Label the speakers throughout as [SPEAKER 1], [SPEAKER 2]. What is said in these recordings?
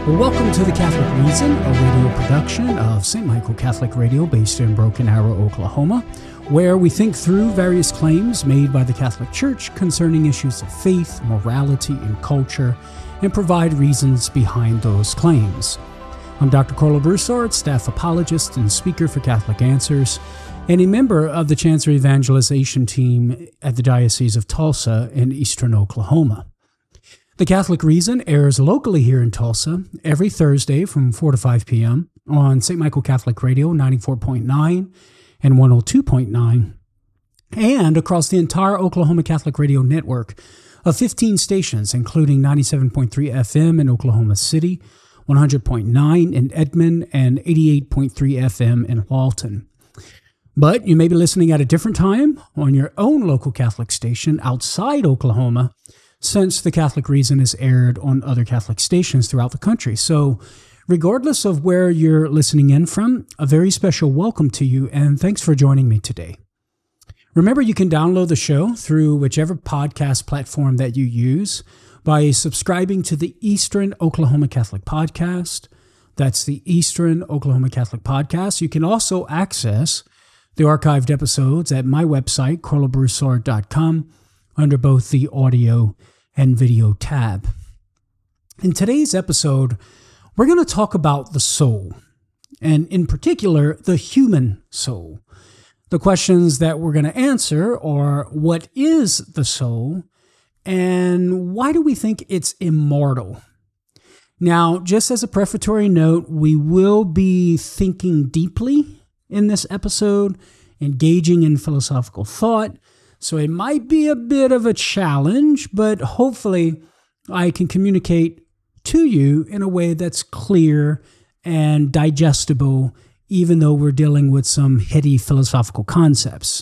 [SPEAKER 1] Well, welcome to The Catholic Reason, a radio production of St. Michael Catholic Radio based in Broken Arrow, Oklahoma, where we think through various claims made by the Catholic Church concerning issues of faith, morality, and culture, and provide reasons behind those claims. I'm Dr. Carlo Broussard, staff apologist and speaker for Catholic Answers, and a member of the Chancery Evangelization team at the Diocese of Tulsa in eastern Oklahoma. The Catholic Reason airs locally here in Tulsa every Thursday from 4 to 5 p.m. on St. Michael Catholic Radio 94.9 and 102.9, and across the entire Oklahoma Catholic Radio network of 15 stations, including 97.3 FM in Oklahoma City, 100.9 in Edmond, and 88.3 FM in Walton. But you may be listening at a different time on your own local Catholic station outside Oklahoma, since The Catholic Reason is aired on other Catholic stations throughout the country. So regardless of where you're listening in from, a very special welcome to you, and thanks for joining me today. Remember, you can download the show through whichever podcast platform that you use by subscribing to the Eastern Oklahoma Catholic Podcast. That's the Eastern Oklahoma Catholic Podcast. You can also access the archived episodes at my website, carlobroussard.com, under both the audio and video tab. In today's episode, we're going to talk about the soul, and in particular, the human soul. The questions that we're going to answer are, what is the soul, and why do we think it's immortal? Now, just as a prefatory note, we will be thinking deeply in this episode, engaging in philosophical thought, so it might be a bit of a challenge, but hopefully I can communicate to you in a way that's clear and digestible, even though we're dealing with some heady philosophical concepts.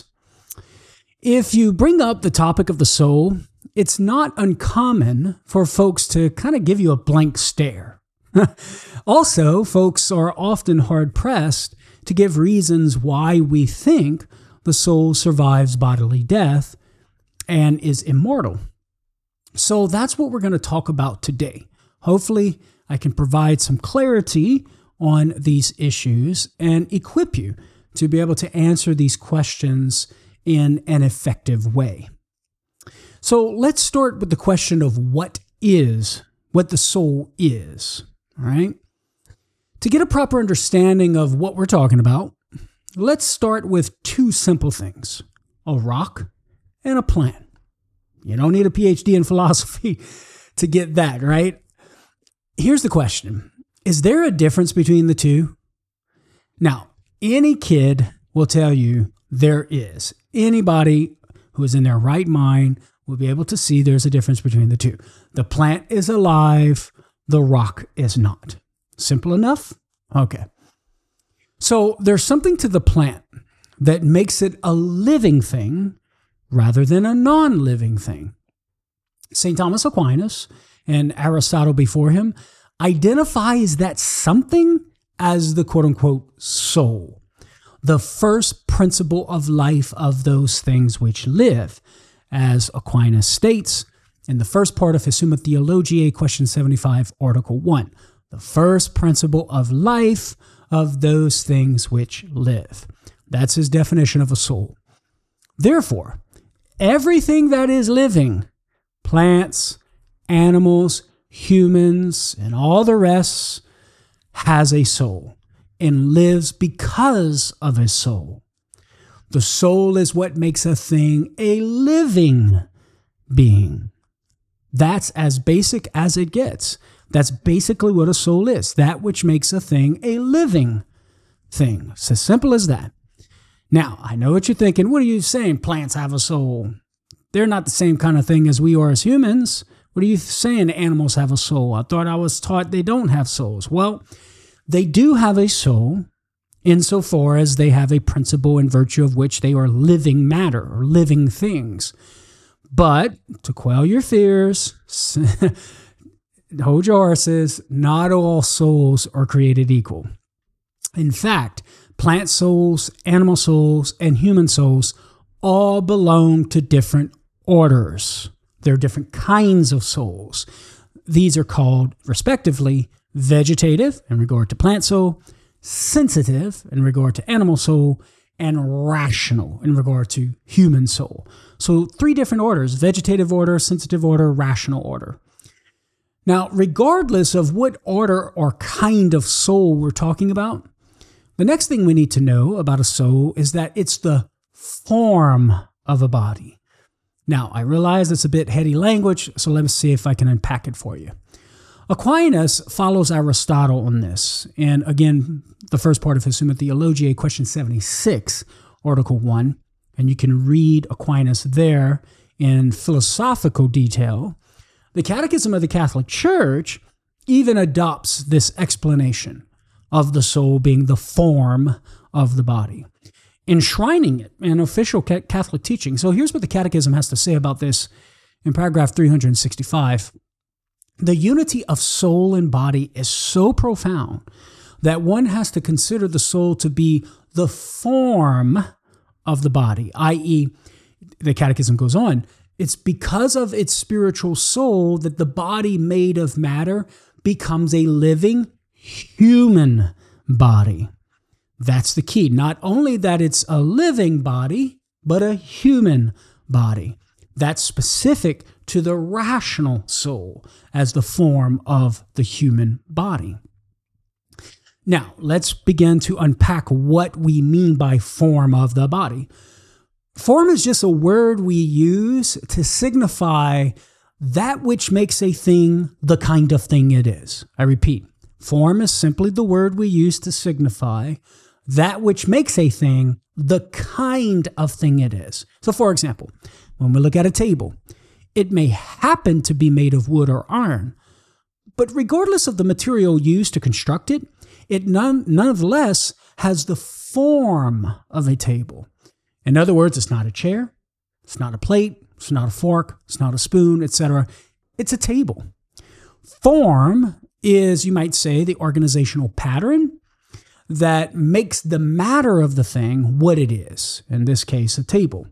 [SPEAKER 1] If you bring up the topic of the soul, it's not uncommon for folks to kind of give you a blank stare. Also, folks are often hard-pressed to give reasons why we think the soul survives bodily death and is immortal. So that's what we're going to talk about today. Hopefully, I can provide some clarity on these issues and equip you to be able to answer these questions in an effective way. So let's start with the question of what the soul is, all right? To get a proper understanding of what we're talking about, let's start with two simple things, a rock and a plant. You don't need a PhD in philosophy to get that, right? Here's the question. Is there a difference between the two? Now, any kid will tell you there is. Anybody who is in their right mind will be able to see there's a difference between the two. The plant is alive, the rock is not. Simple enough? Okay. So there's something to the plant that makes it a living thing rather than a non-living thing. St. Thomas Aquinas and Aristotle before him identifies that something as the quote-unquote soul, the first principle of life of those things which live, as Aquinas states in the first part of his Summa Theologiae, question 75, article 1, the first principle of life of those things which live. That's his definition of a soul. Therefore, everything that is living, plants, animals, humans, and all the rest, has a soul and lives because of a soul. The soul is what makes a thing a living being. That's as basic as it gets. That's basically what a soul is, that which makes a thing a living thing. It's as simple as that. Now, I know what you're thinking. What are you saying? Plants have a soul. They're not the same kind of thing as we are as humans. What are you saying? Animals have a soul. I thought I was taught they don't have souls. Well, they do have a soul insofar as they have a principle in virtue of which they are living matter or living things. But to quell your fears, hold your horses, not all souls are created equal. In fact, plant souls, animal souls, and human souls all belong to different orders. There are different kinds of souls. These are called, respectively, vegetative in regard to plant soul, sensitive in regard to animal soul, and rational in regard to human soul. So 3 different orders: vegetative order, sensitive order, rational order. Now, regardless of what order or kind of soul we're talking about, the next thing we need to know about a soul is that it's the form of a body. Now, I realize it's a bit heady language, so let me see if I can unpack it for you. Aquinas follows Aristotle on this. And again, the first part of his Summa Theologiae, question 76, Article 1. And you can read Aquinas there in philosophical detail. The Catechism of the Catholic Church even adopts this explanation of the soul being the form of the body, enshrining it in official Catholic teaching. So here's what the Catechism has to say about this in paragraph 365. The unity of soul and body is so profound that one has to consider the soul to be the form of the body, i.e., the Catechism goes on, it's because of its spiritual soul that the body made of matter becomes a living human body. That's the key. Not only that it's a living body, but a human body. That's specific to the rational soul as the form of the human body. Now, let's begin to unpack what we mean by form of the body. Form is just a word we use to signify that which makes a thing the kind of thing it is. I repeat, form is simply the word we use to signify that which makes a thing the kind of thing it is. So, for example, when we look at a table, it may happen to be made of wood or iron, but regardless of the material used to construct it, it nonetheless has the form of a table. In other words, it's not a chair, it's not a plate, it's not a fork, it's not a spoon, etc. It's a table. Form is, you might say, the organizational pattern that makes the matter of the thing what it is, in this case, a table.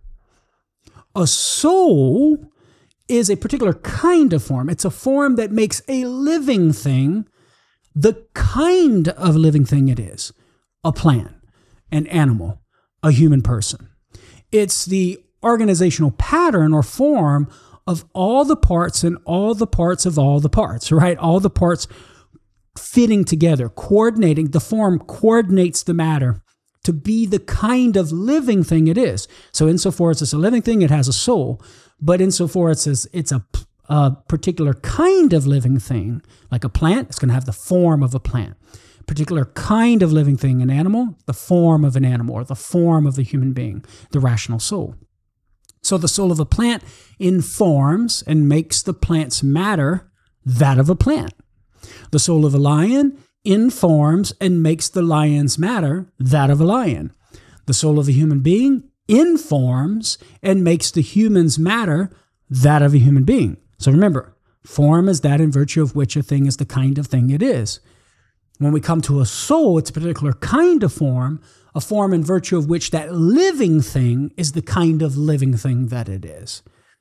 [SPEAKER 1] A soul is a particular kind of form. It's a form that makes a living thing the kind of living thing it is: a plant, an animal, a human person. It's the organizational pattern or form of all the parts and all the parts of all the parts, right? All the parts fitting together, coordinating. The form coordinates the matter to be the kind of living thing it is. So insofar as it's a living thing, it has a soul. But insofar as it's a particular kind of living thing, like a plant, it's going to have the form of a plant. A particular kind of living thing, an animal, the form of an animal, or the form of a human being, the rational soul. So the soul of a plant informs and makes the plant's matter that of a plant. The soul of a lion informs and makes the lion's matter that of a lion. The soul of a human being informs and makes the human's matter that of a human being. So remember, form is that in virtue of which a thing is the kind of thing it is. When we come to a soul, it's a particular kind of form, a form in virtue of which that living thing is the kind of living thing that it is.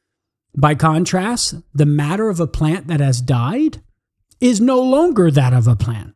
[SPEAKER 1] By contrast, the matter of a plant that has died is no longer that of a plant.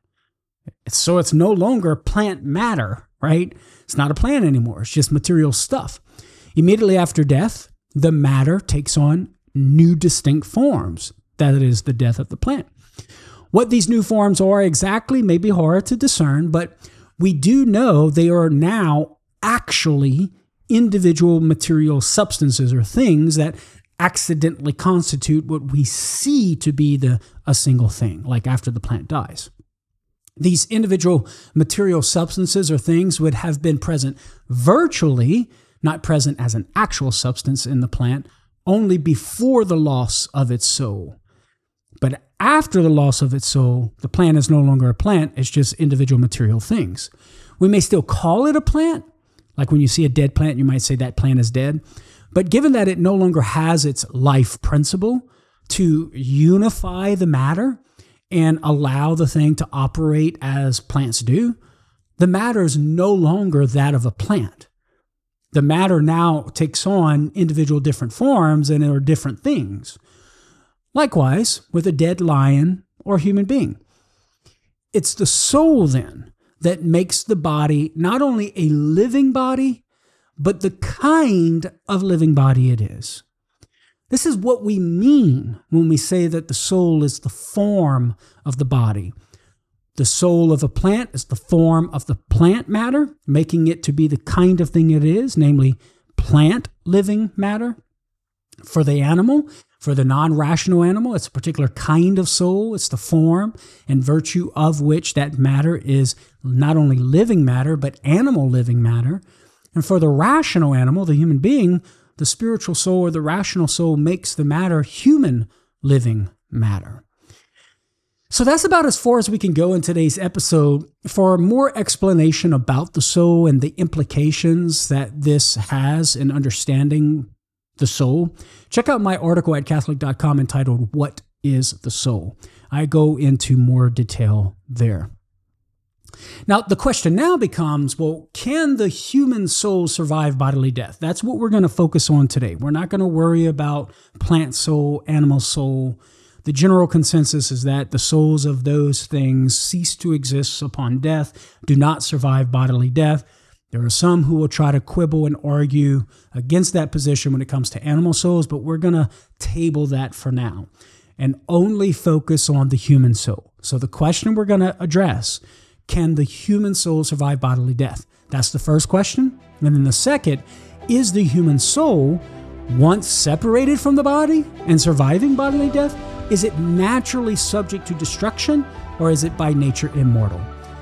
[SPEAKER 1] So it's no longer plant matter, right? It's not a plant anymore. It's just material stuff. Immediately after death, the matter takes on new distinct forms. That is the death of the plant. What these new forms are exactly may be hard to discern, but we do know they are now actually individual material substances or things that accidentally constitute what we see to be a single thing, like after the plant dies. These individual material substances or things would have been present virtually, not present as an actual substance in the plant, only before the loss of its soul. But after the loss of its soul, the plant is no longer a plant, it's just individual material things. We may still call it a plant, like when you see a dead plant, you might say that plant is dead. But given that it no longer has its life principle to unify the matter and allow the thing to operate as plants do, the matter is no longer that of a plant. The matter now takes on individual different forms and are different things. Likewise, with a dead lion or human being. It's the soul then that makes the body not only a living body, but the kind of living body it is. This is what we mean when we say that the soul is the form of the body. The soul of a plant is the form of the plant matter, making it to be the kind of thing it is, namely plant living matter. For the animal, for the non-rational animal, it's a particular kind of soul. It's the form and virtue of which that matter is not only living matter, but animal living matter. And for the rational animal, the human being, the spiritual soul or the rational soul makes the matter human living matter. So that's about as far as we can go in today's episode. For more explanation about the soul and the implications that this has in understanding the soul, check out my article at Catholic.com entitled, "What is the Soul?" I go into more detail there. Now, the question now becomes, well, can the human soul survive bodily death? That's what we're going to focus on today. We're not going to worry about plant soul, animal soul. The general consensus is that the souls of those things cease to exist upon death, do not survive bodily death. There are some who will try to quibble and argue against that position when it comes to animal souls, but we're going to table that for now and only focus on the human soul. So the question we're going to address: can the human soul survive bodily death? That's the first question. And then the second, is the human soul, once separated from the body and surviving bodily death, is it naturally subject to destruction, or is it by nature immortal?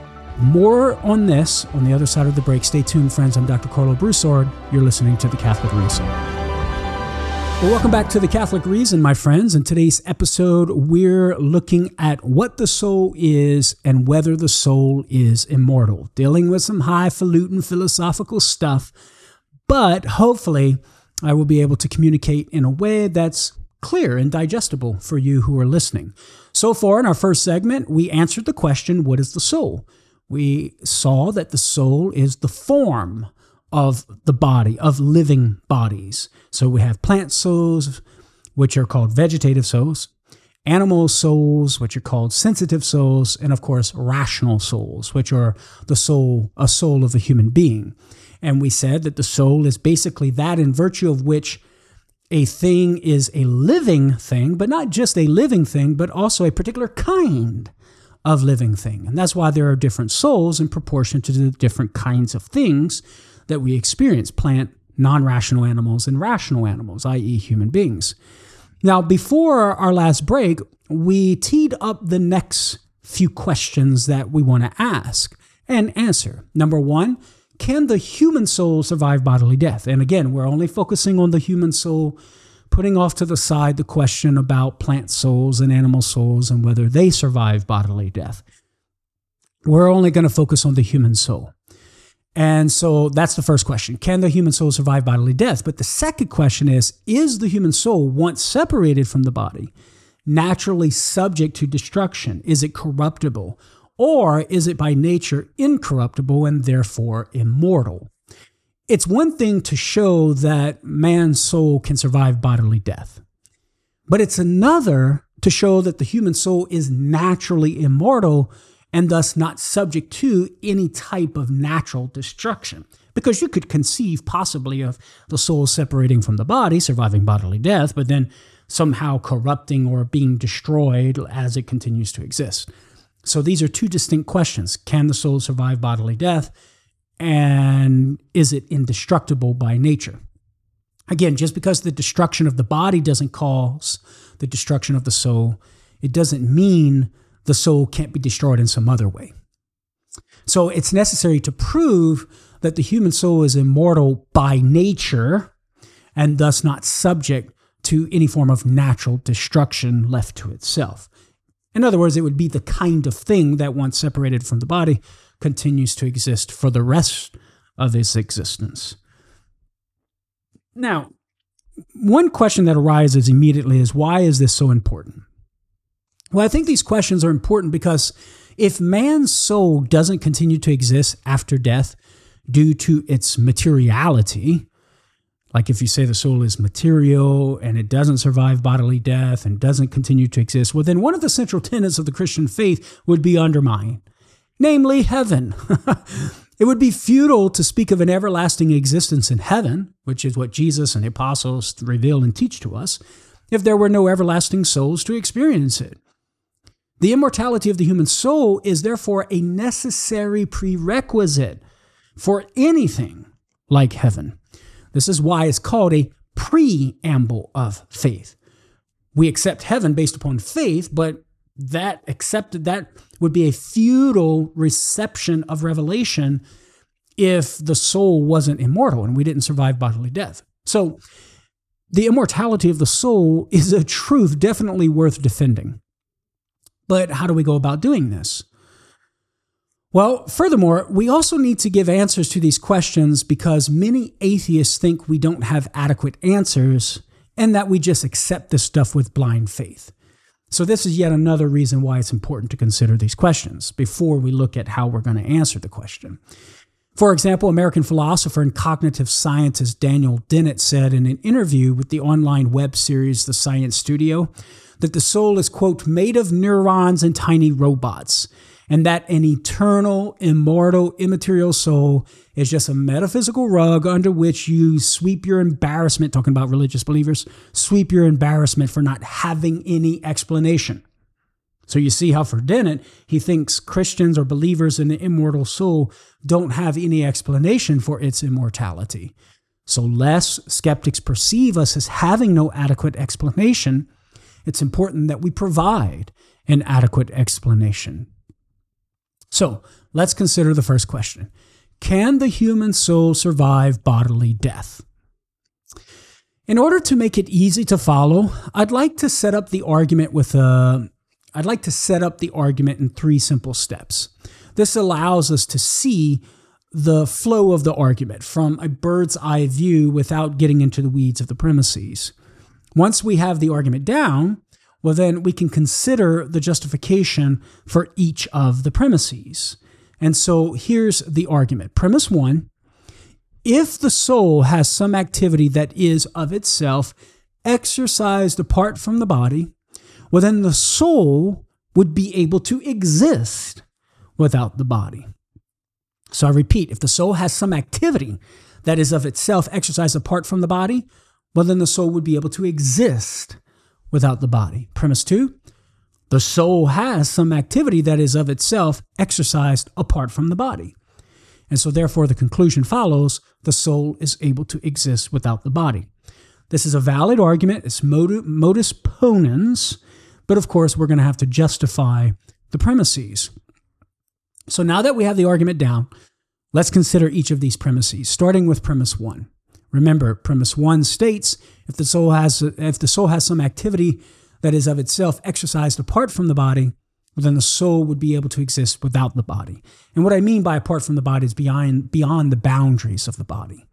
[SPEAKER 1] More on this on the other side of the break. Stay tuned, friends. I'm Dr. Carlo Broussard. You're listening to The Catholic Reason. Well, welcome back to The Catholic Reason, my friends. In today's episode, we're looking at what the soul is and whether the soul is immortal, dealing with some highfalutin philosophical stuff, but hopefully I will be able to communicate in a way that's clear and digestible for you who are listening. So far in our first segment, we answered the question, what is the soul? We saw that the soul is the form of the body, of living bodies. So we have plant souls, which are called vegetative souls, animal souls, which are called sensitive souls, and of course, rational souls, which are a soul of a human being. And we said that the soul is basically that in virtue of which a thing is a living thing, but not just a living thing, but also a particular kind of living thing. And that's why there are different souls in proportion to the different kinds of things that we experience: plant, non-rational animals, and rational animals, i.e. human beings. Now, before our last break, we teed up the next few questions that we want to ask and answer. Number one, can the human soul survive bodily death? And again, we're only focusing on the human soul, putting off to the side the question about plant souls and animal souls and whether they survive bodily death. We're only going to focus on the human soul. And so that's the first question. Can the human soul survive bodily death? But the second question is the human soul, once separated from the body, naturally subject to destruction? Is it corruptible? Or is it by nature incorruptible and therefore immortal? It's one thing to show that man's soul can survive bodily death, but it's another to show that the human soul is naturally immortal and thus not subject to any type of natural destruction. Because you could conceive possibly of the soul separating from the body, surviving bodily death, but then somehow corrupting or being destroyed as it continues to exist. So these are two distinct questions. Can the soul survive bodily death? And is it indestructible by nature? Again, just because the destruction of the body doesn't cause the destruction of the soul, it doesn't mean the soul can't be destroyed in some other way. So it's necessary to prove that the human soul is immortal by nature and thus not subject to any form of natural destruction left to itself. In other words, it would be the kind of thing that once separated from the body continues to exist for the rest of its existence. Now, one question that arises immediately is, why is this so important? Well, I think these questions are important because if man's soul doesn't continue to exist after death due to its materiality, Like if you say the soul is material and it doesn't survive bodily death and doesn't continue to exist, well, then one of the central tenets of the Christian faith would be undermined, namely heaven. It would be futile to speak of an everlasting existence in heaven, which is what Jesus and the apostles reveal and teach to us, if there were no everlasting souls to experience it. The immortality of the human soul is therefore a necessary prerequisite for anything like heaven. This is why it's called a preamble of faith. We accept heaven based upon faith, but that would be a futile reception of revelation if the soul wasn't immortal and we didn't survive bodily death. So the immortality of the soul is a truth definitely worth defending. But how do we go about doing this? Well, furthermore, we also need to give answers to these questions because many atheists think we don't have adequate answers and that we just accept this stuff with blind faith. So this is yet another reason why it's important to consider these questions before we look at how we're going to answer the question. For example, American philosopher and cognitive scientist Daniel Dennett said in an interview with the online web series The Science Studio that the soul is, quote, made of neurons and tiny robots, and that an eternal, immortal, immaterial soul is just a metaphysical rug under which you sweep your embarrassment, talking about religious believers, sweep your embarrassment for not having any explanation. So you see how for Dennett, he thinks Christians or believers in the immortal soul don't have any explanation for its immortality. So lest skeptics perceive us as having no adequate explanation, it's important that we provide an adequate explanation. So let's consider the first question. Can the human soul survive bodily death? In order to make it easy to follow, I'd like to set up the argument in 3 simple steps. This allows us to see the flow of the argument from a bird's eye view without getting into the weeds of the premises. Once we have the argument down, well, then we can consider the justification for each of the premises. And so here's the argument. Premise 1, if the soul has some activity that is of itself exercised apart from the body, well, then the soul would be able to exist without the body. So I repeat, if the soul has some activity that is of itself exercised apart from the body, well, then the soul would be able to exist without the body. Premise 2, the soul has some activity that is of itself exercised apart from the body. And so therefore the conclusion follows, the soul is able to exist without the body. This is a valid argument. It's modus ponens, but of course we're going to have to justify the premises. So now that we have the argument down, let's consider each of these premises, starting with premise 1. Remember, premise 1 states if the soul has some activity that is of itself exercised apart from the body, well, then the soul would be able to exist without the body. And what I mean by apart from the body is beyond the boundaries of the body.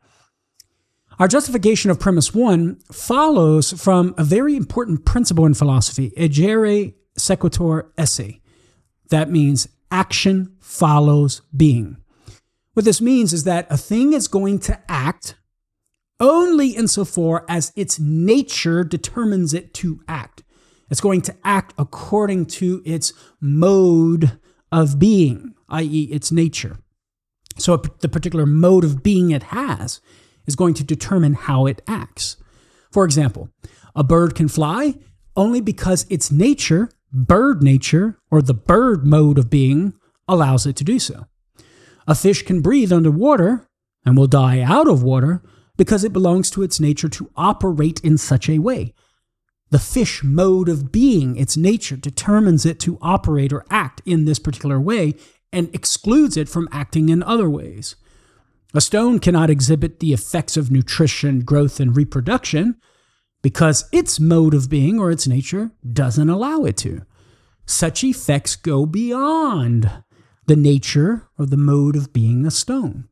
[SPEAKER 1] Our justification of premise 1 follows from a very important principle in philosophy, agere sequitur esse. That means action follows being. What this means is that a thing is going to act only insofar as its nature determines it to act. It's going to act according to its mode of being, i.e. its nature. So the particular mode of being it has is going to determine how it acts. For example, a bird can fly only because its nature, bird nature, or the bird mode of being allows it to do so. A fish can breathe underwater and will die out of water because it belongs to its nature to operate in such a way. The fish mode of being, its nature, determines it to operate or act in this particular way and excludes it from acting in other ways. A stone cannot exhibit the effects of nutrition, growth, and reproduction because its mode of being or its nature doesn't allow it to. Such effects go beyond the nature or the mode of being a stone.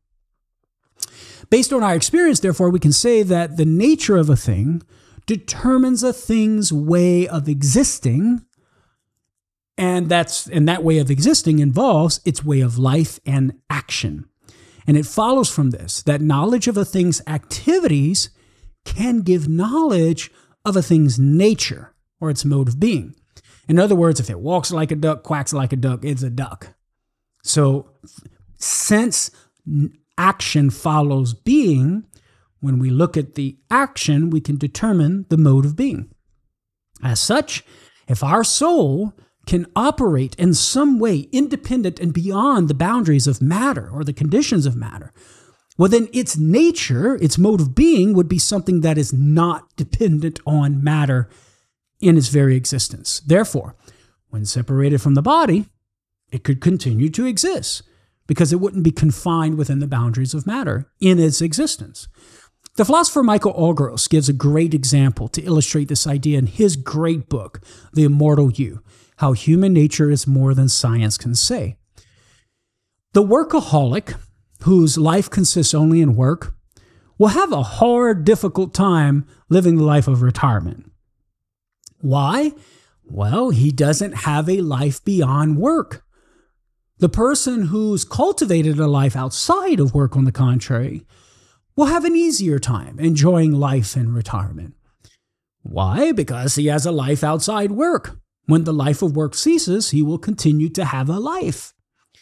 [SPEAKER 1] Based on our experience, therefore, we can say that the nature of a thing determines a thing's way of existing, and that way of existing involves its way of life and action. And it follows from this that knowledge of a thing's activities can give knowledge of a thing's nature or its mode of being. In other words, if it walks like a duck, quacks like a duck, it's a duck. So since action follows being, when we look at the action, we can determine the mode of being. As such, if our soul can operate in some way independent and beyond the boundaries of matter or the conditions of matter, well, then its nature, its mode of being, would be something that is not dependent on matter in its very existence. Therefore, when separated from the body, it could continue to exist because it wouldn't be confined within the boundaries of matter in its existence. The philosopher Michael Algros gives a great example to illustrate this idea in his great book, The Immortal You, How Human Nature is More Than Science Can Say. The workaholic, whose life consists only in work, will have a hard, difficult time living the life of retirement. Why? Well, he doesn't have a life beyond work. The person who's cultivated a life outside of work, on the contrary, will have an easier time enjoying life in retirement. Why? Because he has a life outside work. When the life of work ceases, he will continue to have a life.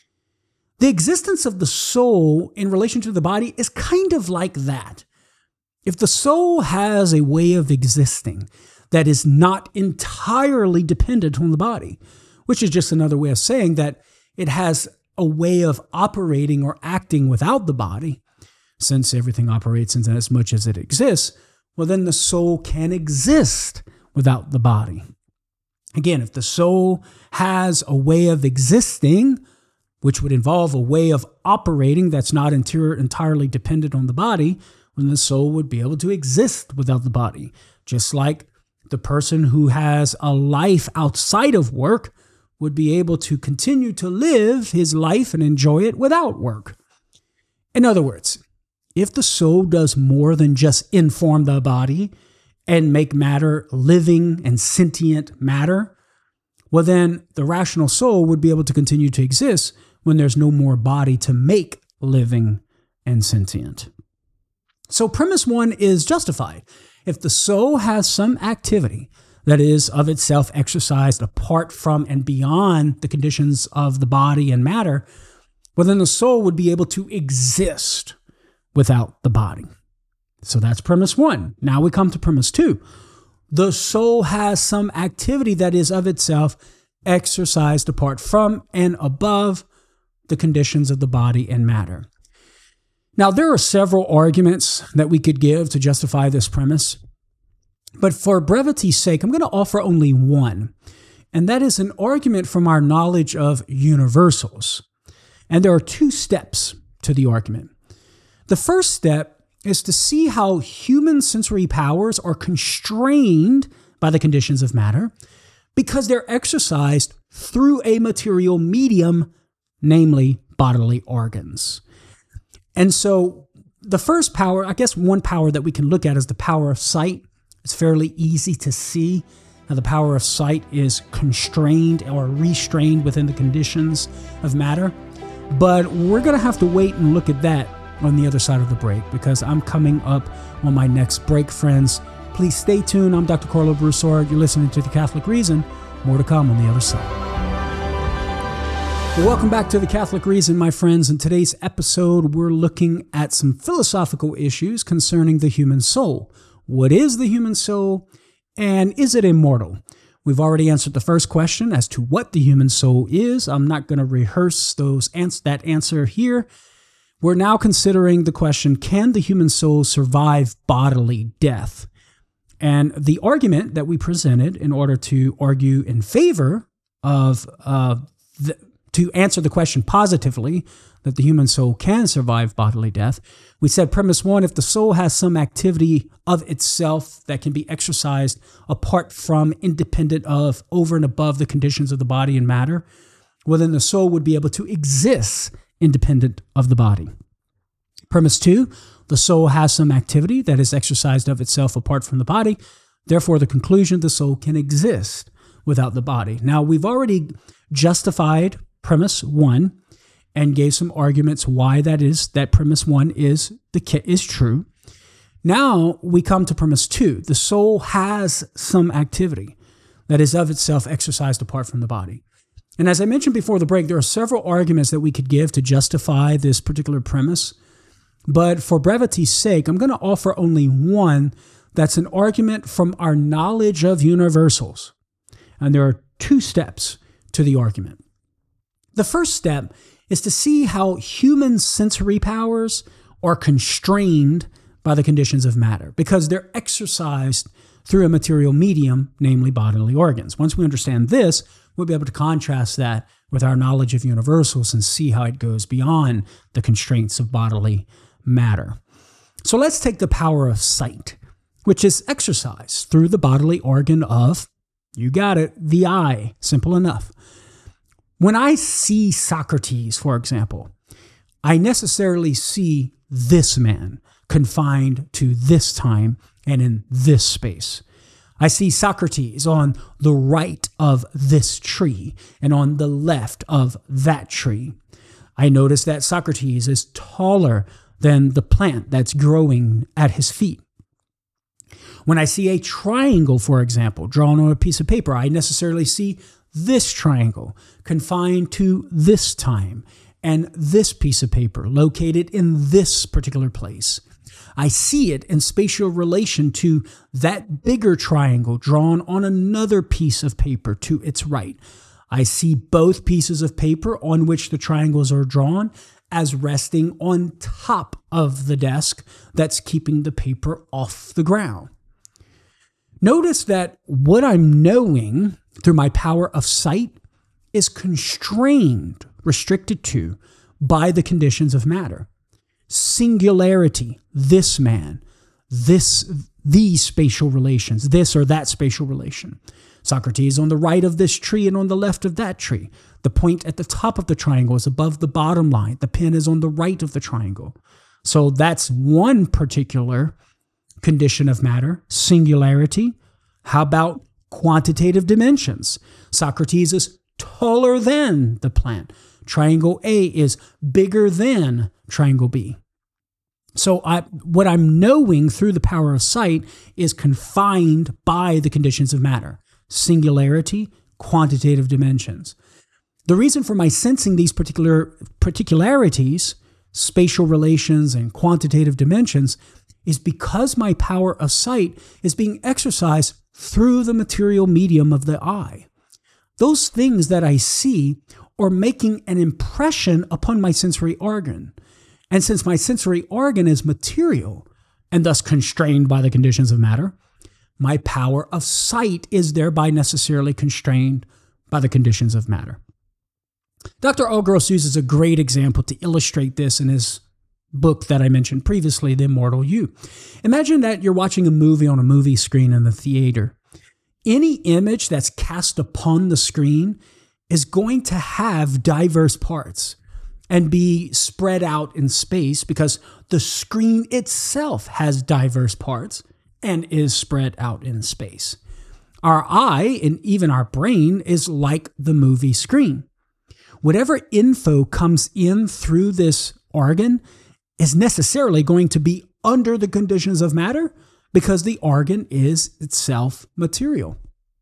[SPEAKER 1] The existence of the soul in relation to the body is kind of like that. If the soul has a way of existing that is not entirely dependent on the body, which is just another way of saying that it has a way of operating or acting without the body, since everything operates in as much as it exists, well, then the soul can exist without the body. Again, if the soul has a way of existing, which would involve a way of operating that's not entirely dependent on the body, then the soul would be able to exist without the body. Just like the person who has a life outside of work would be able to continue to live his life and enjoy it without work. In other words, if the soul does more than just inform the body and make matter living and sentient matter, well, then the rational soul would be able to continue to exist when there's no more body to make living and sentient. So premise one is justified. If the soul has some activity that is of itself exercised apart from and beyond the conditions of the body and matter, well, then the soul would be able to exist without the body. So that's premise one. Now we come to premise two. The soul has some activity that is of itself exercised apart from and above the conditions of the body and matter. Now, there are several arguments that we could give to justify this premise, but for brevity's sake, I'm going to offer only one, and that is an argument from our knowledge of universals. And there are two steps to the argument. The first step is to see how human sensory powers are constrained by the conditions of matter because they're exercised through a material medium, namely bodily organs. And so the first power, I guess one power that we can look at is the power of sight. It's fairly easy to see how the power of sight is constrained or restrained within the conditions of matter. But we're going to have to wait and look at that on the other side of the break because I'm coming up on my next break, friends. Please stay tuned. I'm Dr. Carlo Broussard. You're listening to The Catholic Reason. More to come on the other side. Well, welcome back to The Catholic Reason, my friends. In today's episode, we're looking at some philosophical issues concerning the human soul. What is the human soul, and is it immortal? We've already answered the first question as to what the human soul is. I'm not going to rehearse that answer here. We're now considering the question, can the human soul survive bodily death? And the argument that we presented in order to argue in favor of to answer the question positively, that the human soul can survive bodily death, we said premise one, if the soul has some activity of itself that can be exercised apart from, independent of, over and above the conditions of the body and matter, well, then the soul would be able to exist independent of the body. Premise two, the soul has some activity that is exercised of itself apart from the body. Therefore, the conclusion, the soul can exist without the body. Now, we've already justified premise one and gave some arguments why that is, that premise one is true. Now we come to premise 2. The soul has some activity that is of itself exercised apart from the body. And as I mentioned before the break, there are several arguments that we could give to justify this particular premise. But for brevity's sake, I'm going to offer only one that's an argument from our knowledge of universals. And there are 2 steps to the argument. The first step is to see how human sensory powers are constrained by the conditions of matter because they're exercised through a material medium, namely bodily organs. Once we understand this, we'll be able to contrast that with our knowledge of universals and see how it goes beyond the constraints of bodily matter. So let's take the power of sight, which is exercised through the bodily organ of, you got it, the eye. Simple enough. When I see Socrates, for example, I necessarily see this man confined to this time and in this space. I see Socrates on the right of this tree and on the left of that tree. I notice that Socrates is taller than the plant that's growing at his feet. When I see a triangle, for example, drawn on a piece of paper, I necessarily see this triangle confined to this time and this piece of paper located in this particular place. I see it in spatial relation to that bigger triangle drawn on another piece of paper to its right. I see both pieces of paper on which the triangles are drawn as resting on top of the desk that's keeping the paper off the ground. Notice that what I'm knowing through my power of sight is constrained, restricted to, by the conditions of matter. Singularity, this man, these spatial relations, this or that spatial relation. Socrates on the right of this tree and on the left of that tree. The point at the top of the triangle is above the bottom line. The pen is on the right of the triangle. So that's one particular condition of matter, singularity. How about quantitative dimensions? Socrates is taller than the plant. Triangle A is bigger than triangle B. So what I'm knowing through the power of sight is confined by the conditions of matter, singularity, quantitative dimensions. The reason for my sensing these particularities, spatial relations and quantitative dimensions, is because my power of sight is being exercised through the material medium of the eye. Those things that I see are making an impression upon my sensory organ. And since my sensory organ is material and thus constrained by the conditions of matter, my power of sight is thereby necessarily constrained by the conditions of matter. Dr. Ogros uses a great example to illustrate this in his book that I mentioned previously, The Immortal You. Imagine that you're watching a movie on a movie screen in the theater. Any image that's cast upon the screen is going to have diverse parts and be spread out in space because the screen itself has diverse parts and is spread out in space. Our eye and even our brain is like the movie screen. Whatever info comes in through this organ is necessarily going to be under the conditions of matter because the organ is itself material.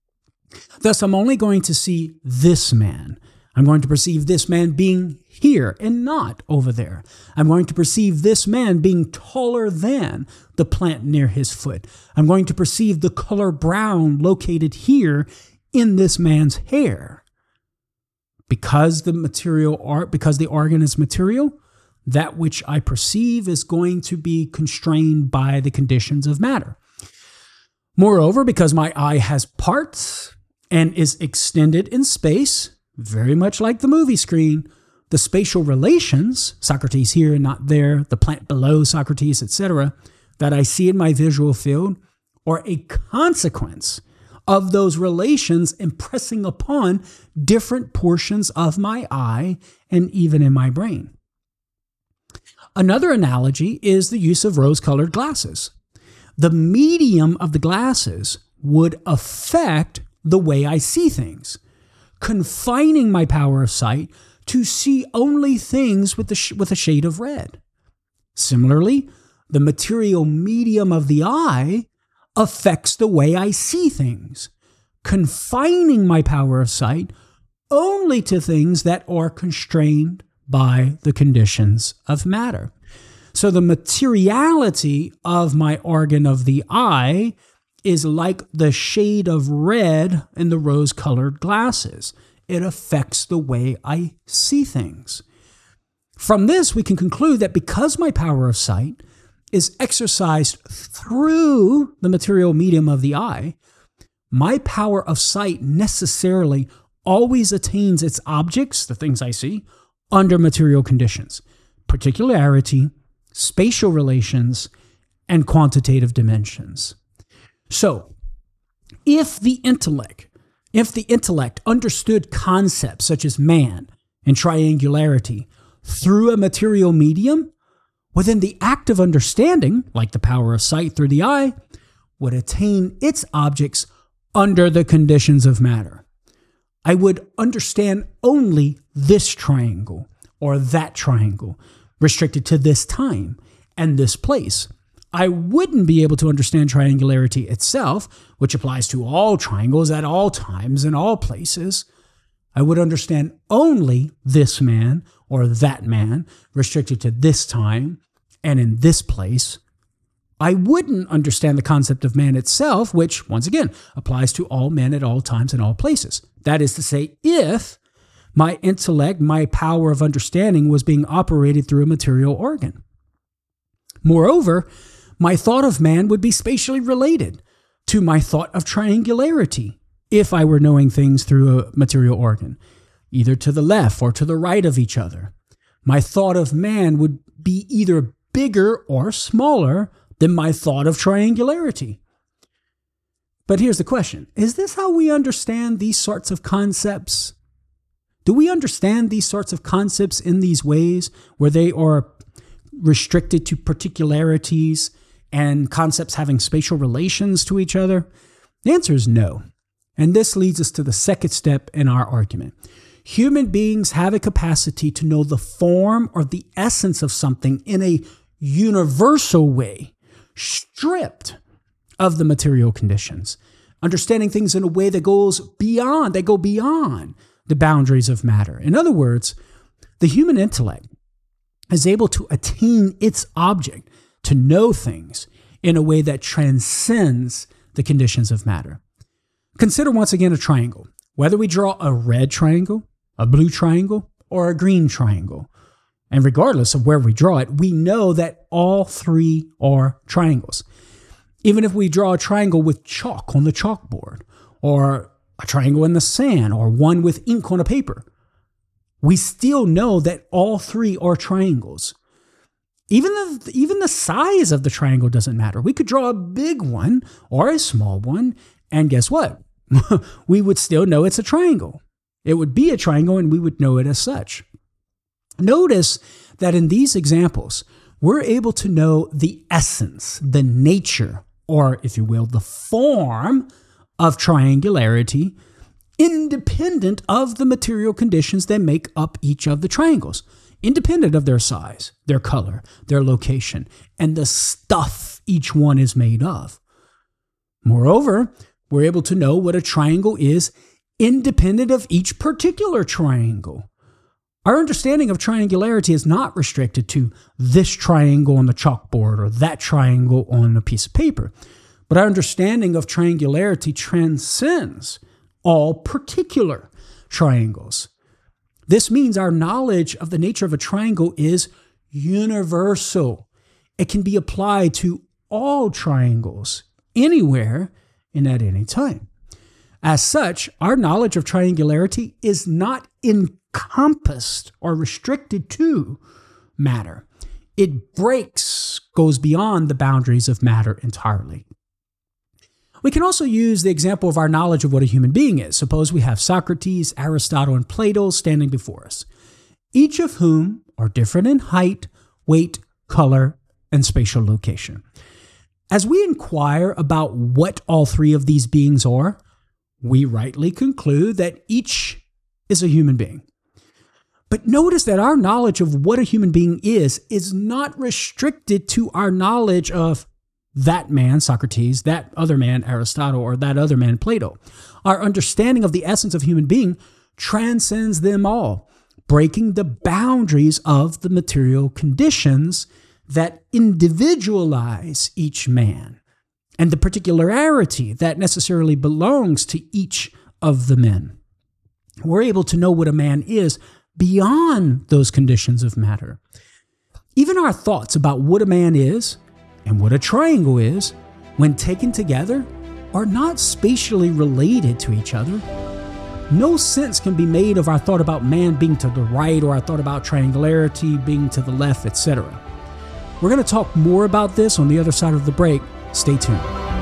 [SPEAKER 1] Thus, I'm only going to see this man. I'm going to perceive this man being here and not over there. I'm going to perceive this man being taller than the plant near his foot. I'm going to perceive the color brown located here in this man's hair. Because the organ is material, that which I perceive is going to be constrained by the conditions of matter. Moreover, because my eye has parts and is extended in space, very much like the movie screen, the spatial relations, Socrates here and not there, the plant below Socrates, etc., that I see in my visual field are a consequence of those relations impressing upon different portions of my eye and even in my brain. Another analogy is the use of rose-colored glasses. The medium of the glasses would affect the way I see things, confining my power of sight to see only things with a shade of red. Similarly, the material medium of the eye affects the way I see things, confining my power of sight only to things that are constrained by the conditions of matter. So the materiality of my organ of the eye is like the shade of red in the rose-colored glasses. It affects the way I see things. From this, we can conclude that because my power of sight is exercised through the material medium of the eye, my power of sight necessarily always attains its objects, the things I see, under material conditions, particularity, spatial relations, and quantitative dimensions. So, if the intellect understood concepts such as man and triangularity through a material medium, well, then the act of understanding, like the power of sight through the eye, would attain its objects under the conditions of matter. I would understand only this triangle or that triangle, restricted to this time and this place. I wouldn't be able to understand triangularity itself, which applies to all triangles at all times and all places. I would understand only this man or that man, restricted to this time and in this place. I wouldn't understand the concept of man itself, which, once again, applies to all men at all times and all places. That is to say, if my intellect, my power of understanding, was being operated through a material organ. Moreover, my thought of man would be spatially related to my thought of triangularity if I were knowing things through a material organ, either to the left or to the right of each other. My thought of man would be either bigger or smaller than my thought of triangularity. But here's the question. Is this how we understand these sorts of concepts? Do we understand these sorts of concepts in these ways where they are restricted to particularities and concepts having spatial relations to each other? The answer is no. And this leads us to the second step in our argument. Human beings have a capacity to know the form or the essence of something in a universal way, stripped of the material conditions, understanding things in a way that go beyond the boundaries of matter. In other words, the human intellect is able to attain its object, to know things in a way that transcends the conditions of matter. Consider once again a triangle. Whether we draw a red triangle, a blue triangle, or a green triangle, and regardless of where we draw it, we know that all three are triangles. Even if we draw a triangle with chalk on the chalkboard, or a triangle in the sand, or one with ink on a paper, we still know that all three are triangles. Even the size of the triangle doesn't matter. We could draw a big one or a small one, and guess what? We would still know it's a triangle. It would be a triangle, and we would know it as such. Notice that in these examples, we're able to know the essence, the nature, or if you will, the form of triangularity, independent of the material conditions that make up each of the triangles, independent of their size, their color, their location, and the stuff each one is made of. Moreover, we're able to know what a triangle is independent of each particular triangle. Our understanding of triangularity is not restricted to this triangle on the chalkboard or that triangle on a piece of paper, but our understanding of triangularity transcends all particular triangles. This means our knowledge of the nature of a triangle is universal. It can be applied to all triangles, anywhere and at any time. As such, our knowledge of triangularity is not encompassed or restricted to matter. It goes beyond the boundaries of matter entirely. We can also use the example of our knowledge of what a human being is. Suppose we have Socrates, Aristotle, and Plato standing before us, each of whom are different in height, weight, color, and spatial location. As we inquire about what all three of these beings are, we rightly conclude that each is a human being. But notice that our knowledge of what a human being is not restricted to our knowledge of that man, Socrates, that other man, Aristotle, or that other man, Plato. Our understanding of the essence of human being transcends them all, breaking the boundaries of the material conditions that individualize each man and the particularity that necessarily belongs to each of the men. We're able to know what a man is beyond those conditions of matter. Even our thoughts about what a man is and what a triangle is, when taken together, are not spatially related to each other. No sense can be made of our thought about man being to the right or our thought about triangularity being to the left, etc. We're going to talk more about this on the other side of the break. Stay tuned.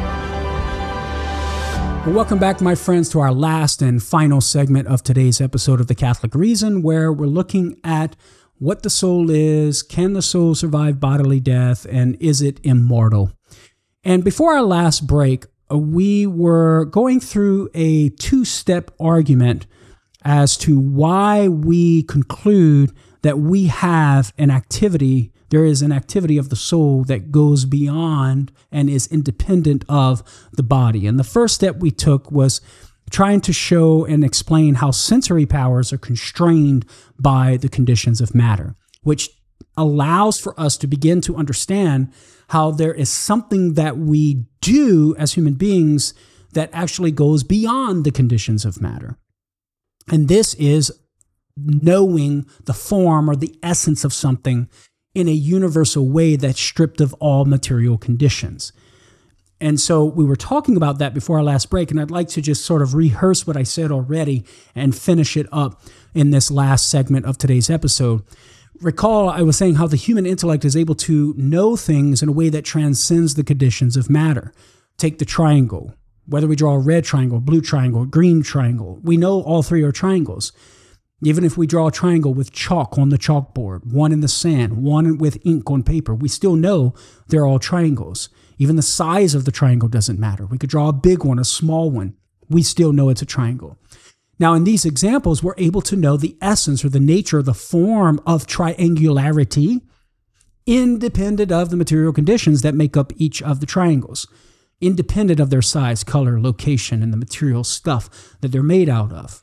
[SPEAKER 1] Well, welcome back, my friends, to our last and final segment of today's episode of The Catholic Reason, where we're looking at what the soul is, can the soul survive bodily death, and is it immortal? And before our last break, we were going through a two-step argument as to why we conclude that we have an activity, there is an activity of the soul that goes beyond and is independent of the body. And the first step we took was trying to show and explain how sensory powers are constrained by the conditions of matter, which allows for us to begin to understand how there is something that we do as human beings that actually goes beyond the conditions of matter. And this is knowing the form or the essence of something in a universal way that's stripped of all material conditions. And so we were talking about that before our last break, and I'd like to just sort of rehearse what I said already and finish it up in this last segment of today's episode. Recall, I was saying how the human intellect is able to know things in a way that transcends the conditions of matter. Take the triangle. Whether we draw a red triangle, blue triangle, green triangle, we know all three are triangles. Even if we draw a triangle with chalk on the chalkboard, one in the sand, one with ink on paper, we still know they're all triangles. Even the size of the triangle doesn't matter. We could draw a big one, a small one. We still know it's a triangle. Now, in these examples, we're able to know the essence or the nature, the form of triangularity, independent of the material conditions that make up each of the triangles, independent of their size, color, location, and the material stuff that they're made out of.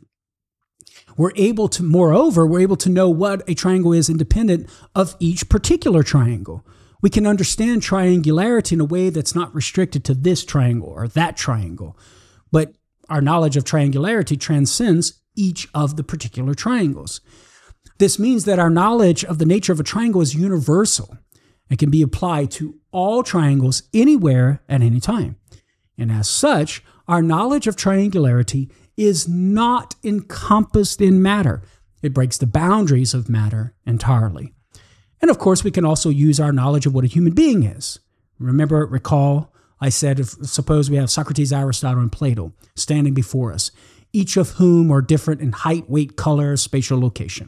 [SPEAKER 1] Moreover, we're able to know what a triangle is independent of each particular triangle. We can understand triangularity in a way that's not restricted to this triangle or that triangle, but our knowledge of triangularity transcends each of the particular triangles. This means that our knowledge of the nature of a triangle is universal and can be applied to all triangles anywhere at any time. And as such, our knowledge of triangularity is not encompassed in matter. It breaks the boundaries of matter entirely. And of course, we can also use our knowledge of what a human being is. Recall, I said, suppose we have Socrates, Aristotle, and Plato standing before us, each of whom are different in height, weight, color, spatial location.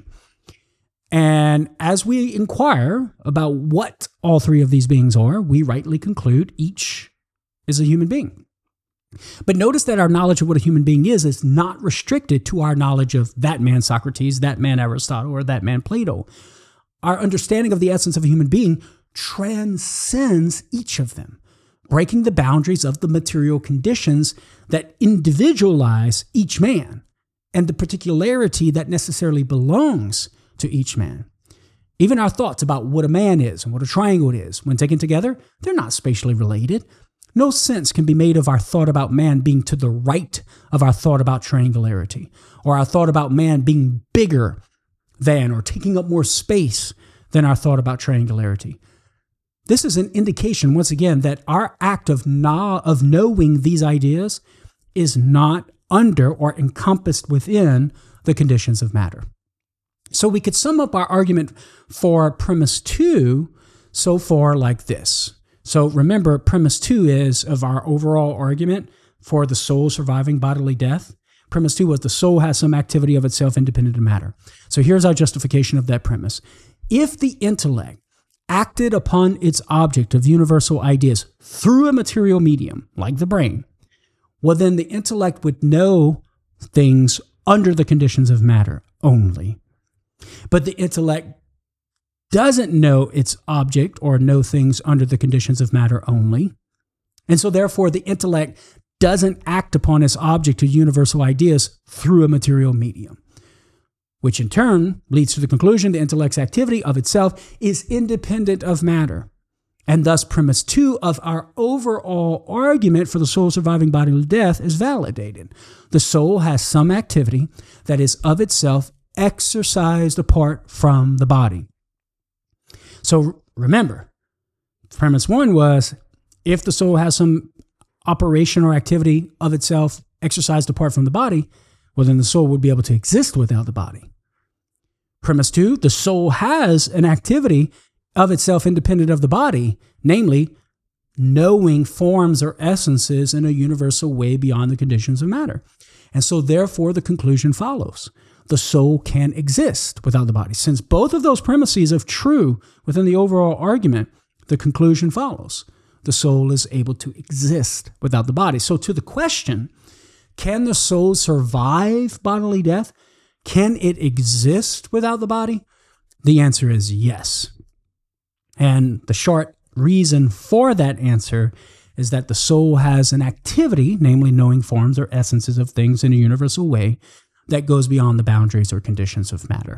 [SPEAKER 1] And as we inquire about what all three of these beings are, we rightly conclude each is a human being. But notice that our knowledge of what a human being is not restricted to our knowledge of that man Socrates, that man Aristotle, or that man Plato. Our understanding of the essence of a human being transcends each of them, breaking the boundaries of the material conditions that individualize each man and the particularity that necessarily belongs to each man. Even our thoughts about what a man is and what a triangle is, when taken together, they're not spatially related. No sense can be made of our thought about man being to the right of our thought about triangularity, or our thought about man being bigger than or taking up more space than our thought about triangularity. This is an indication, once again, that our act of knowing these ideas is not under or encompassed within the conditions of matter. So we could sum up our argument for premise 2 so far like this. So remember, premise 2 is of our overall argument for the soul surviving bodily death. Premise 2 was the soul has some activity of itself independent of matter. So here's our justification of that premise. If the intellect acted upon its object of universal ideas through a material medium, like the brain, well, then the intellect would know things under the conditions of matter only. But the intellect doesn't know its object or know things under the conditions of matter only. And so therefore the intellect doesn't act upon its object or universal ideas through a material medium, which in turn leads to the conclusion the intellect's activity of itself is independent of matter. And thus premise 2 of our overall argument for the soul surviving bodily death is validated. The soul has some activity that is of itself exercised apart from the body. So remember, premise 1 was if the soul has some operation or activity of itself exercised apart from the body, well, then the soul would be able to exist without the body. Premise 2, the soul has an activity of itself independent of the body, namely knowing forms or essences in a universal way beyond the conditions of matter. And so therefore the conclusion follows. The soul can exist without the body. Since both of those premises are true within the overall argument, the conclusion follows. The soul is able to exist without the body. So to the question, can the soul survive bodily death? Can it exist without the body? The answer is yes. And the short reason for that answer is that the soul has an activity, namely knowing forms or essences of things in a universal way, that goes beyond the boundaries or conditions of matter.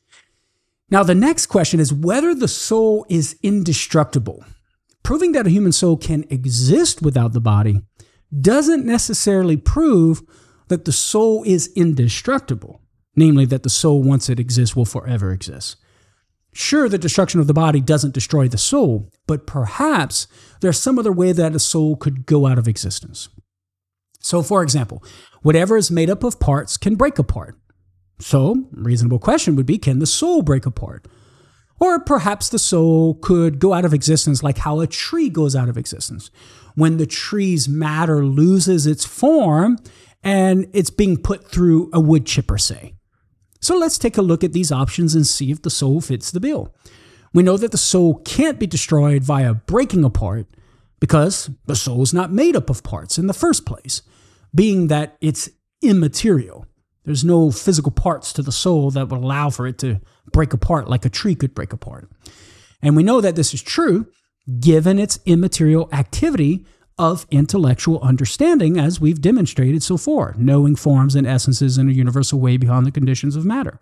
[SPEAKER 1] Now, the next question is whether the soul is indestructible. Proving that a human soul can exist without the body doesn't necessarily prove that the soul is indestructible, namely that the soul, once it exists, will forever exist. Sure, the destruction of the body doesn't destroy the soul, but perhaps there's some other way that a soul could go out of existence. So, for example, whatever is made up of parts can break apart. So, a reasonable question would be, can the soul break apart? Or perhaps the soul could go out of existence like how a tree goes out of existence. When the tree's matter loses its form and it's being put through a wood chipper, say. So let's take a look at these options and see if the soul fits the bill. We know that the soul can't be destroyed via breaking apart because the soul is not made up of parts in the first place, being that it's immaterial. There's no physical parts to the soul that would allow for it to break apart like a tree could break apart. And we know that this is true given its immaterial activity of intellectual understanding, as we've demonstrated so far, knowing forms and essences in a universal way beyond the conditions of matter.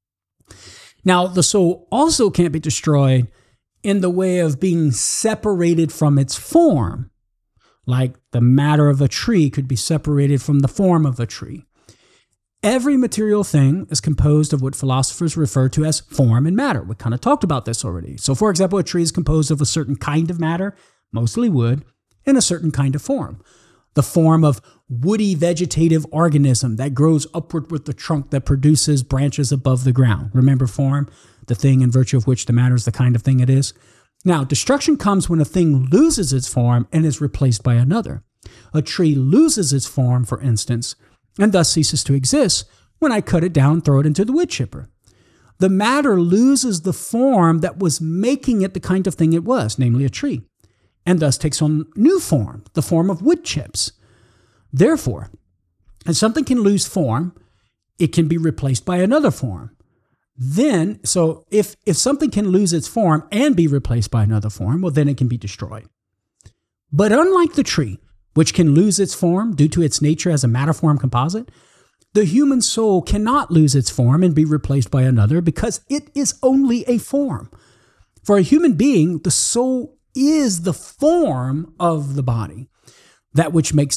[SPEAKER 1] Now, the soul also can't be destroyed in the way of being separated from its form, like the matter of a tree could be separated from the form of a tree. Every material thing is composed of what philosophers refer to as form and matter. We kind of talked about this already. So, for example, a tree is composed of a certain kind of matter, mostly wood, and a certain kind of form. The form of woody vegetative organism that grows upward with the trunk that produces branches above the ground. Remember form, the thing in virtue of which the matter is the kind of thing it is. Now, destruction comes when a thing loses its form and is replaced by another. A tree loses its form, for instance, and thus ceases to exist when I cut it down and throw it into the wood chipper. The matter loses the form that was making it the kind of thing it was, namely a tree, and thus takes on new form, the form of wood chips. Therefore, as something can lose form, it can be replaced by another form. Then, so if something can lose its form and be replaced by another form, well, then it can be destroyed. But unlike the tree, which can lose its form due to its nature as a matter-form composite, the human soul cannot lose its form and be replaced by another because it is only a form. For a human being, the soul is the form of the body, that which makes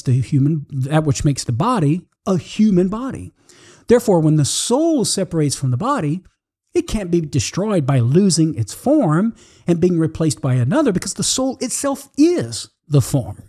[SPEAKER 1] the body a human body. Therefore, when the soul separates from the body, it can't be destroyed by losing its form and being replaced by another because the soul itself is the form.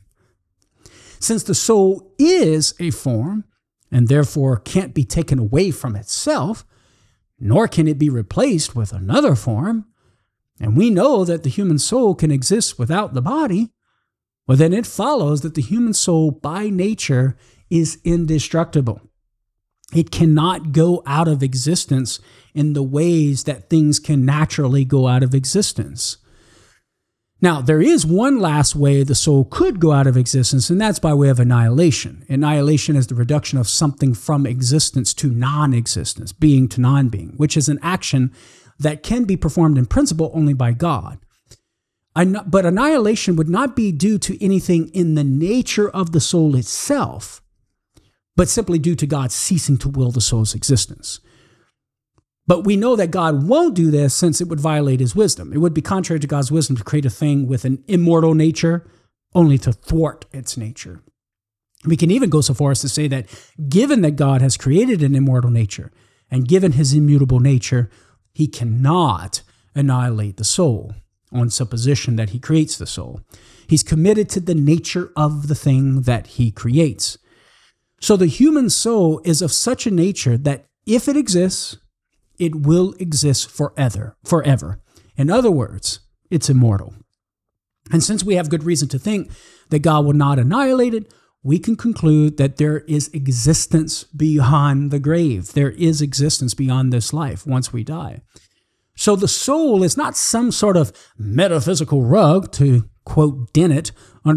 [SPEAKER 1] Since the soul is a form and therefore can't be taken away from itself, nor can it be replaced with another form, and we know that the human soul can exist without the body, well, then it follows that the human soul by nature is indestructible. It cannot go out of existence in the ways that things can naturally go out of existence. Now, there is one last way the soul could go out of existence, and that's by way of annihilation. Annihilation is the reduction of something from existence to non-existence, being to non-being, which is an action that can be performed in principle only by God. But annihilation would not be due to anything in the nature of the soul itself, but simply due to God ceasing to will the soul's existence. But we know that God won't do this since it would violate his wisdom. It would be contrary to God's wisdom to create a thing with an immortal nature, only to thwart its nature. We can even go so far as to say that given that God has created an immortal nature, and given his immutable nature, he cannot annihilate the soul on supposition that he creates the soul. He's committed to the nature of the thing that he creates. So the human soul is of such a nature that if it exists, it will exist forever. In other words, it's immortal. And since we have good reason to think that God will not annihilate it, we can conclude that there is existence beyond the grave. There is existence beyond this life once we die. So the soul is not some sort of metaphysical rug, to quote Dennett,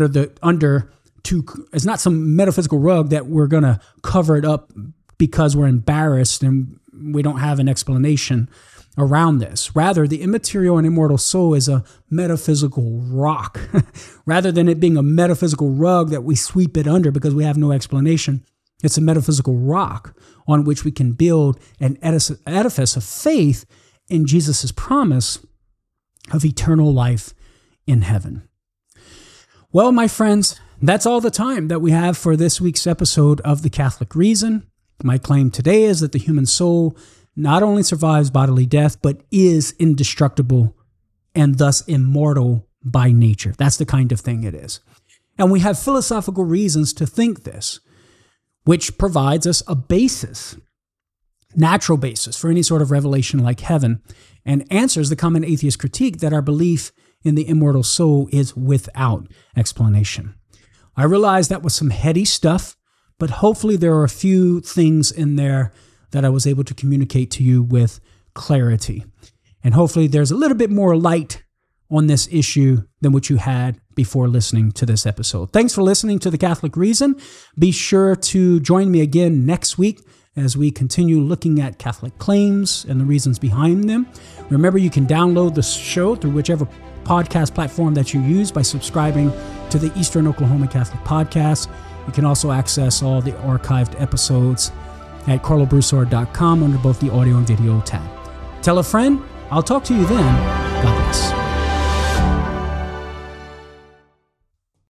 [SPEAKER 1] it's not some metaphysical rug that we're going to cover it up because we're embarrassed and we don't have an explanation around this. Rather, the immaterial and immortal soul is a metaphysical rock. Rather than it being a metaphysical rug that we sweep it under because we have no explanation, it's a metaphysical rock on which we can build an edifice of faith in Jesus' promise of eternal life in heaven. Well, my friends, that's all the time that we have for this week's episode of The Catholic Reason. My claim today is that the human soul not only survives bodily death, but is indestructible and thus immortal by nature. That's the kind of thing it is. And we have philosophical reasons to think this, which provides us a basis, natural basis for any sort of revelation like heaven, and answers the common atheist critique that our belief in the immortal soul is without explanation. I realize that was some heady stuff, but hopefully there are a few things in there that I was able to communicate to you with clarity. And hopefully there's a little bit more light on this issue than what you had before listening to this episode. Thanks for listening to The Catholic Reason. Be sure to join me again next week as we continue looking at Catholic claims and the reasons behind them. Remember, you can download the show through whichever podcast platform that you use by subscribing to the Eastern Oklahoma Catholic Podcast. You can also access all the archived episodes at carlobroussard.com under both the audio and video tab. Tell a friend. I'll talk to you then. God bless.